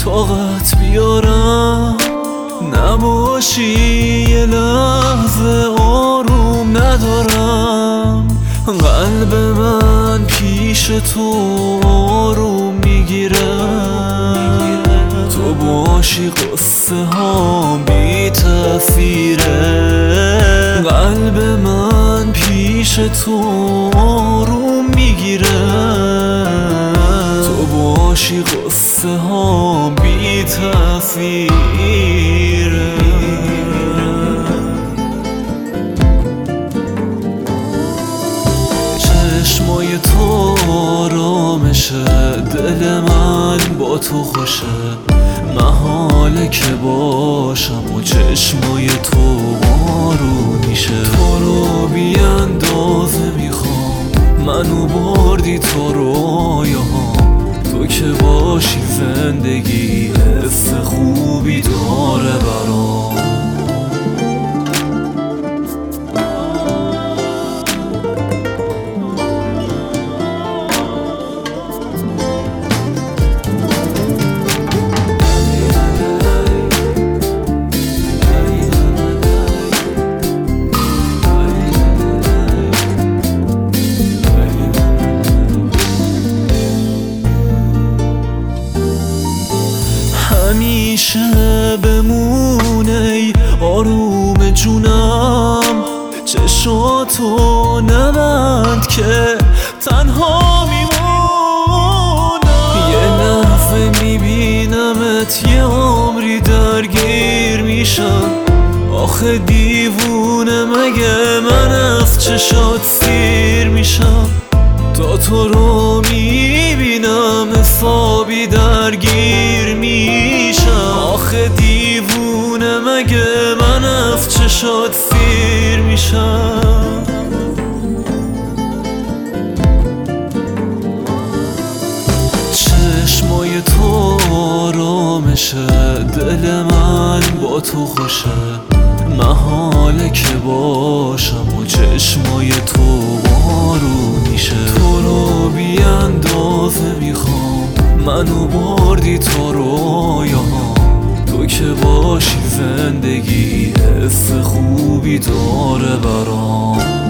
طاقت بیارم نباشی یه لحظه آروم ندارم. قلب من پیش تو آروم میگیره، تو باشی قصه ها بی تأثیره. قلب من پیش تو آروم میگیره، تو باشی قصه ها بی تأثیره. چشمای تو آرامشه، دل من با تو خوشه، محاله که باشم و چشمای تو بارون میشه. تو رو بی اندازه میخوام، منو بردی تو رویاهام. تو که باشی زندگی حس خوبی داره برام. همیشه بمونه آروم جونم، چشاتو نبند که تنها میمونم. یه لحظه میبینمت یه عمری درگیر میشم. آخه دیوونه مگه من از چشات سیر میشم. تا تو رو میبینم حسابی درگیر میشم. آخه دیوونه مگه من از چشات سیر میشم. چشمای تو آرامشه، دل من با تو خوشه، محاله که باشم و چشمای تو بارون میشه. تو رو بی اندازه میخوام، منو بردی تو رویاهام. تو که باشی زندگی حس خوبی داره برام.